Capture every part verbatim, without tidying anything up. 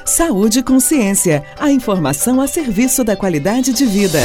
Saúde e Consciência, a informação a serviço da qualidade de vida.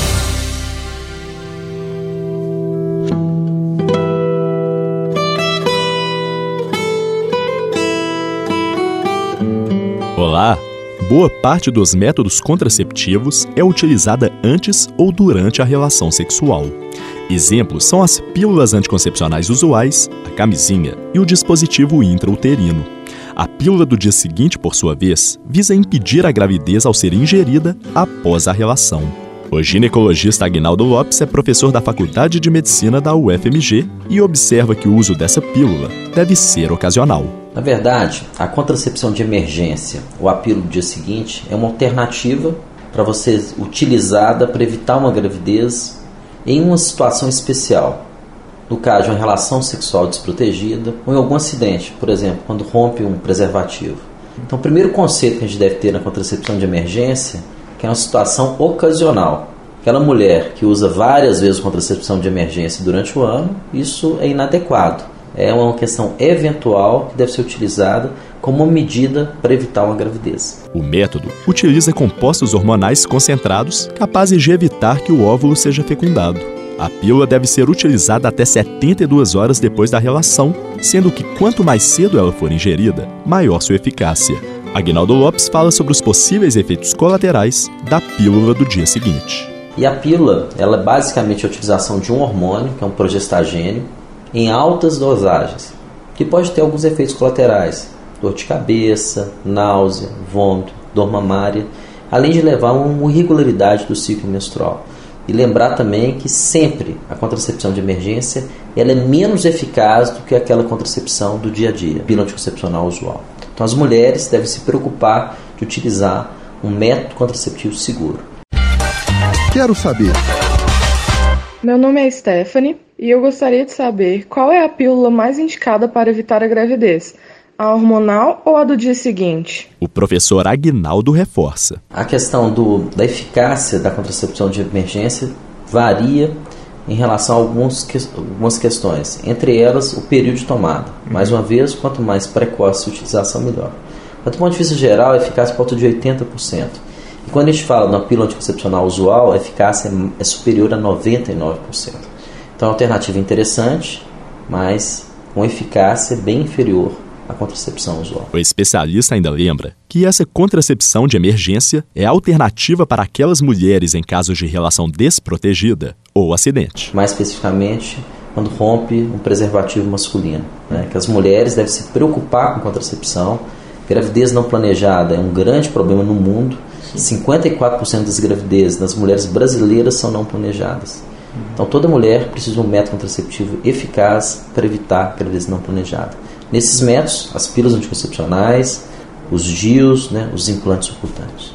Olá! Boa parte dos métodos contraceptivos é utilizada antes ou durante a relação sexual. Exemplos são as pílulas anticoncepcionais usuais, a camisinha e o dispositivo intrauterino. A pílula do dia seguinte, por sua vez, visa impedir a gravidez ao ser ingerida após a relação. O ginecologista Aguinaldo Lopes é professor da Faculdade de Medicina da U F M G e observa que o uso dessa pílula deve ser ocasional. Na verdade, a contracepção de emergência, ou a pílula do dia seguinte, é uma alternativa para você utilizada para evitar uma gravidez em uma situação especial. No caso de uma relação sexual desprotegida ou em algum acidente, por exemplo, quando rompe um preservativo. Então, o primeiro conceito que a gente deve ter na contracepção de emergência é que é uma situação ocasional. Aquela mulher que usa várias vezes contracepção de emergência durante o ano, isso é inadequado. É uma questão eventual que deve ser utilizada como uma medida para evitar uma gravidez. O método utiliza compostos hormonais concentrados capazes de evitar que o óvulo seja fecundado. A pílula deve ser utilizada até setenta e duas horas depois da relação, sendo que quanto mais cedo ela for ingerida, maior sua eficácia. Aguinaldo Lopes fala sobre os possíveis efeitos colaterais da pílula do dia seguinte. E a pílula, ela é basicamente a utilização de um hormônio, que é um progestagênio, em altas dosagens, que pode ter alguns efeitos colaterais, dor de cabeça, náusea, vômito, dor mamária, além de levar a uma irregularidade do ciclo menstrual. E lembrar também que sempre a contracepção de emergência ela é menos eficaz do que aquela contracepção do dia a dia, pílula anticoncepcional usual. Então as mulheres devem se preocupar de utilizar um método contraceptivo seguro. Quero saber. Meu nome é Stephanie e eu gostaria de saber qual é a pílula mais indicada para evitar a gravidez, a hormonal ou a do dia seguinte? O professor Aguinaldo reforça. A questão do, da eficácia da contracepção de emergência varia em relação a alguns, algumas questões, entre elas o período de tomada. Mais uma vez, quanto mais precoce a utilização, melhor. Mas do ponto de vista geral, a eficácia é por volta de oitenta por cento. E quando a gente fala na pílula anticoncepcional usual, a eficácia é superior a noventa e nove por cento. Então, é uma alternativa interessante, mas com eficácia bem inferior à contracepção usual. O especialista ainda lembra que essa contracepção de emergência é alternativa para aquelas mulheres em casos de relação desprotegida ou acidente. Mais especificamente, quando rompe um preservativo masculino, né? Que as mulheres devem se preocupar com contracepção. Gravidez não planejada é um grande problema no mundo. cinquenta e quatro por cento das gravidezes das mulheres brasileiras são não planejadas. Então toda mulher precisa de um método contraceptivo eficaz para evitar gravidez não planejada. Nesses métodos, as pílulas anticoncepcionais, os D I Us, né, os implantes subcutâneos.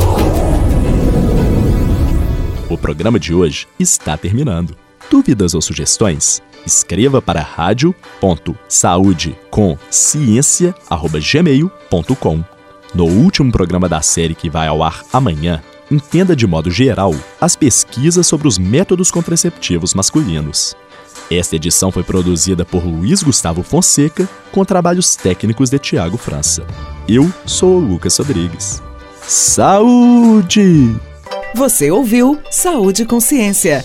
O programa de hoje está terminando. Dúvidas ou sugestões? Escreva para rádio ponto saúde com ciência arroba gmail ponto com. No último programa da série que vai ao ar amanhã, entenda de modo geral as pesquisas sobre os métodos contraceptivos masculinos. Esta edição foi produzida por Luiz Gustavo Fonseca, com trabalhos técnicos de Tiago França. Eu sou o Lucas Rodrigues. Saúde! Você ouviu Saúde e Consciência.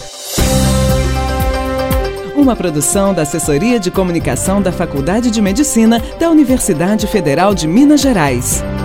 Uma produção da Assessoria de Comunicação da Faculdade de Medicina da Universidade Federal de Minas Gerais.